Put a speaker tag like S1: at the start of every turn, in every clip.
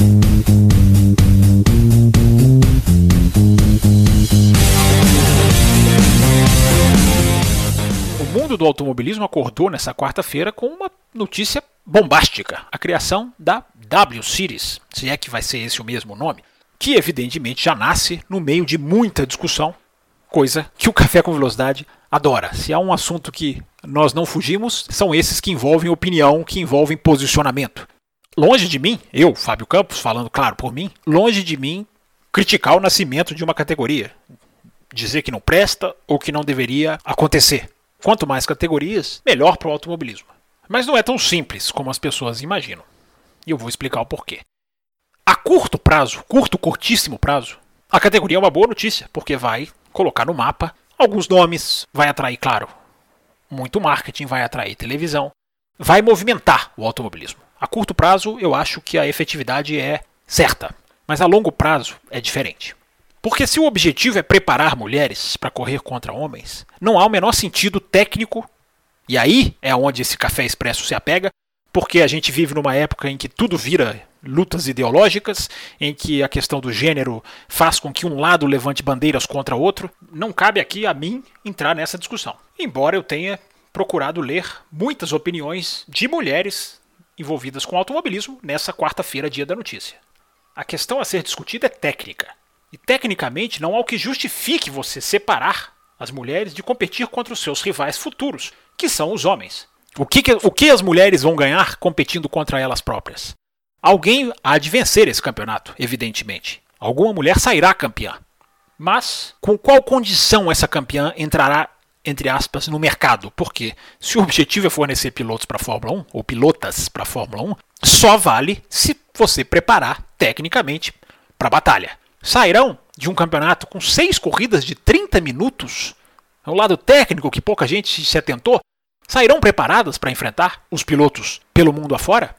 S1: O mundo do automobilismo acordou nessa quarta-feira com uma notícia bombástica: a criação da W Series, se é que vai ser esse o mesmo nome, que evidentemente já nasce no meio de muita discussão, coisa que o Café com Velocidade adora. Se há um assunto que nós não fugimos, são esses que envolvem opinião, que envolvem posicionamento. Longe de mim, eu, Fábio Campos, falando claro por mim, longe de mim criticar o nascimento de uma categoria, dizer que não presta ou que não deveria acontecer. Quanto mais categorias, melhor para o automobilismo. Mas não é tão simples como as pessoas imaginam. E eu vou explicar o porquê. A curto prazo, curtíssimo prazo, a categoria é uma boa notícia, porque vai colocar no mapa alguns nomes, vai atrair, claro, muito marketing, vai atrair televisão, vai movimentar o automobilismo. A curto prazo, eu acho que a efetividade é certa, mas a longo prazo é diferente. Porque se o objetivo é preparar mulheres para correr contra homens, não há o menor sentido técnico, e aí é onde esse Café Expresso se apega, porque a gente vive numa época em que tudo vira lutas ideológicas, em que a questão do gênero faz com que um lado levante bandeiras contra o outro. Não cabe aqui a mim entrar nessa discussão. Embora eu tenha procurado ler muitas opiniões de mulheres envolvidas com automobilismo nessa quarta-feira, dia da notícia. A questão a ser discutida é técnica. E tecnicamente não há o que justifique você separar as mulheres de competir contra os seus rivais futuros, que são os homens. O que as mulheres vão ganhar competindo contra elas próprias? Alguém há de vencer esse campeonato, evidentemente. Alguma mulher sairá campeã. Mas com qual condição essa campeã entrará, entre aspas, no mercado? Porque se o objetivo é fornecer pilotos para a Fórmula 1, ou pilotas para a Fórmula 1, só vale se você preparar tecnicamente para a batalha. Sairão de um campeonato com 6 corridas de 30 minutos, ao lado técnico que pouca gente se atentou, sairão preparadas para enfrentar os pilotos pelo mundo afora?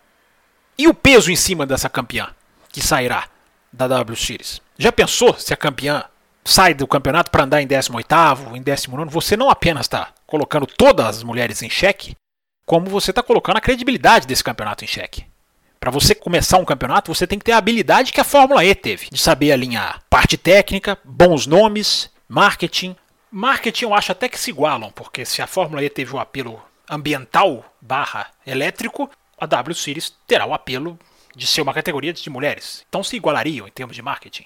S1: E o peso em cima dessa campeã que sairá da W Series? Já pensou se a campeã sai do campeonato para andar em 18º, em 19º? Você não apenas está colocando todas as mulheres em xeque, como você está colocando a credibilidade desse campeonato em xeque. Para você começar um campeonato, você tem que ter a habilidade que a Fórmula E teve, de saber alinhar parte técnica, bons nomes, marketing. Marketing eu acho até que se igualam, porque se a Fórmula E teve o apelo ambiental / elétrico, a W Series terá o apelo de ser uma categoria de mulheres. Então se igualariam em termos de marketing.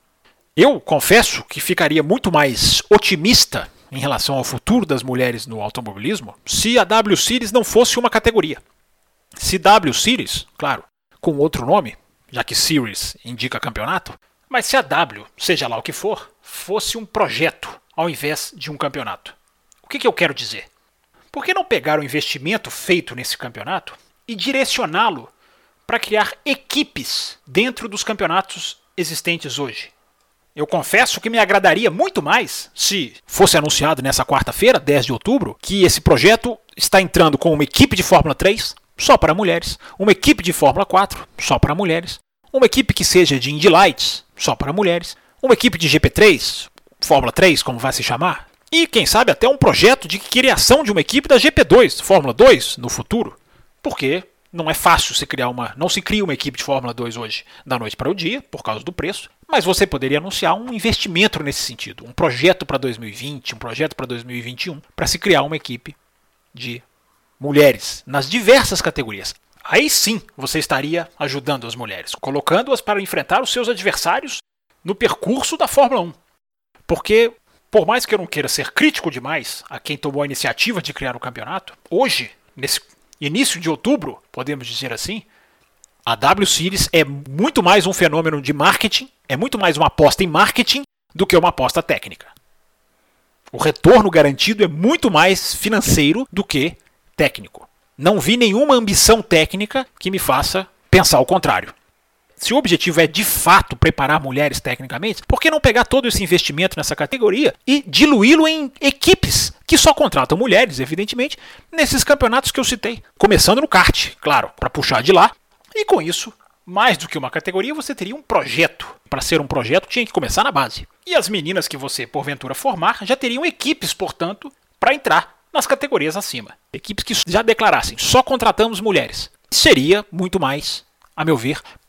S1: Eu confesso que ficaria muito mais otimista em relação ao futuro das mulheres no automobilismo se a W Series não fosse uma categoria. Se W Series, claro, com outro nome, já que Series indica campeonato, mas se a W, seja lá o que for, fosse um projeto ao invés de um campeonato. O que eu quero dizer? Por que não pegar o investimento feito nesse campeonato e direcioná-lo para criar equipes dentro dos campeonatos existentes hoje? Eu confesso que me agradaria muito mais se fosse anunciado nessa quarta-feira, 10 de outubro, que esse projeto está entrando com uma equipe de Fórmula 3 só para mulheres, uma equipe de Fórmula 4 só para mulheres, uma equipe que seja de Indy Lights só para mulheres, uma equipe de GP3, Fórmula 3 como vai se chamar, e quem sabe até um projeto de criação de uma equipe da GP2, Fórmula 2 no futuro, porque não é fácil não se cria uma equipe de Fórmula 2 hoje, da noite para o dia, por causa do preço, mas você poderia anunciar um investimento nesse sentido, um projeto para 2020, um projeto para 2021, para se criar uma equipe de mulheres nas diversas categorias. Aí sim você estaria ajudando as mulheres, colocando-as para enfrentar os seus adversários no percurso da Fórmula 1. Porque, por mais que eu não queira ser crítico demais a quem tomou a iniciativa de criar o campeonato, hoje, nesse início de outubro, podemos dizer assim, a W Series é muito mais um fenômeno de marketing, é muito mais uma aposta em marketing do que uma aposta técnica. O retorno garantido é muito mais financeiro do que técnico. Não vi nenhuma ambição técnica que me faça pensar o contrário. Se o objetivo é de fato preparar mulheres tecnicamente, por que não pegar todo esse investimento nessa categoria e diluí-lo em equipes que só contratam mulheres, evidentemente, nesses campeonatos que eu citei? Começando no kart, claro, para puxar de lá. E com isso, mais do que uma categoria, você teria um projeto. Para ser um projeto, tinha que começar na base. E as meninas que você, porventura, formar, já teriam equipes, portanto, para entrar nas categorias acima. Equipes que já declarassem, só contratamos mulheres. Seria muito mais, a meu ver,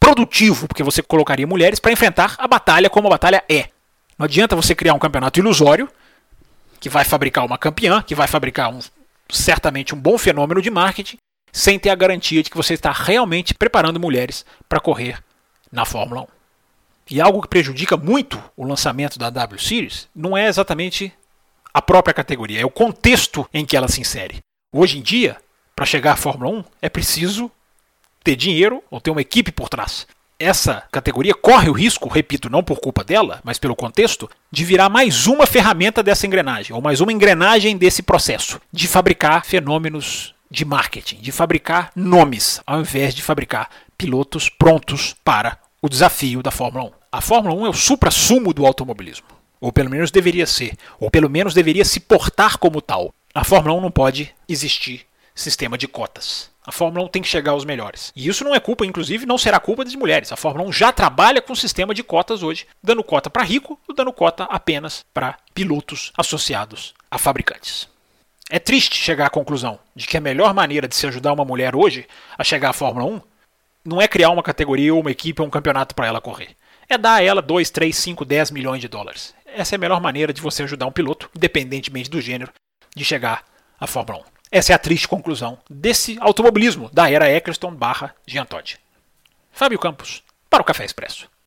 S1: improdutivo, porque você colocaria mulheres para enfrentar a batalha como a batalha é. Não adianta você criar um campeonato ilusório, que vai fabricar uma campeã, que vai fabricar certamente um bom fenômeno de marketing, sem ter a garantia de que você está realmente preparando mulheres para correr na Fórmula 1. E algo que prejudica muito o lançamento da W Series não é exatamente a própria categoria, é o contexto em que ela se insere. Hoje em dia, para chegar à Fórmula 1, é preciso ter dinheiro ou ter uma equipe por trás. Essa categoria corre o risco, repito, não por culpa dela, mas pelo contexto, de virar mais uma ferramenta dessa engrenagem, ou mais uma engrenagem desse processo, de fabricar fenômenos de marketing, de fabricar nomes, ao invés de fabricar pilotos prontos para o desafio da Fórmula 1. A Fórmula 1 é o suprassumo do automobilismo, ou pelo menos deveria ser, ou pelo menos deveria se portar como tal. A Fórmula 1 não pode existir sistema de cotas. A Fórmula 1 tem que chegar aos melhores. E isso não é culpa, inclusive, não será culpa das mulheres. A Fórmula 1 já trabalha com sistema de cotas hoje, dando cota para rico e dando cota apenas para pilotos associados a fabricantes. É triste chegar à conclusão de que a melhor maneira de se ajudar uma mulher hoje a chegar à Fórmula 1 não é criar uma categoria ou uma equipe ou um campeonato para ela correr. É dar a ela 2, 3, 5, 10 milhões de dólares. Essa é a melhor maneira de você ajudar um piloto, independentemente do gênero, de chegar à Fórmula 1. Essa é a triste conclusão desse automobilismo da era Eccleston / Jean Todt. Fábio Campos, para o Café Expresso.